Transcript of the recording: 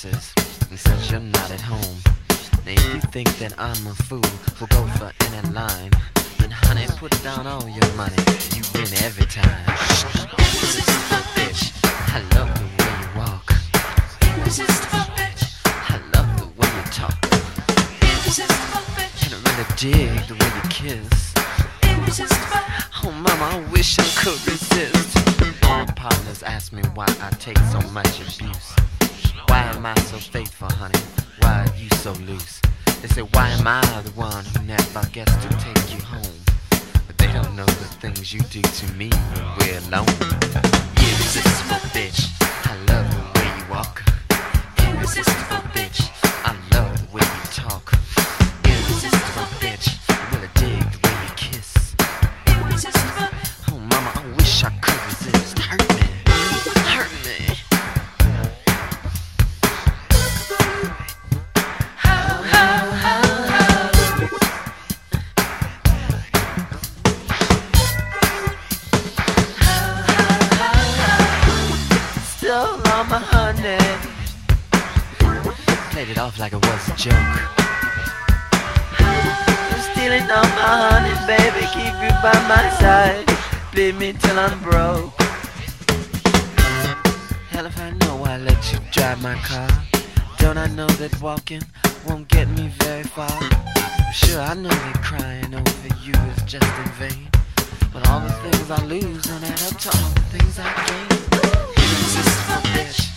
addresses and says you're not at home. Now if you think that I'm a fool who'll go for any line, then honey, put down all your money, you win every time. Irresistible bitch, I love the way you walk. Irresistible bitch, I love the way you talk. Irresistible bitch, and I really dig the way you kiss. Irresistible. Oh mama, I wish I could resist. My partners ask me why I take so much abuse. Why am I so faithful, honey? Why are you so loose? They say, why am I the one who never gets to take you home? But they don't know the things you do to me when we're alone. Irresistible bitch, I love the way you walk. Irresistible bitch, I love the way you talk. Irresistible bitch, I really dig the way you kiss. Irresistible. Oh mama, I wish I could resist. Hurt me, hurt me. Stole all my honey, played it off like it was a joke. You're stealing all my honey, baby, keep you by my side, bleed me till I'm broke. Hell if I know I let you drive my car. Don't I know that walking won't get me very far? Sure, I know that crying over you is just in vain, but all the things I lose don't add up to all the things I gain. Irresistible bitch,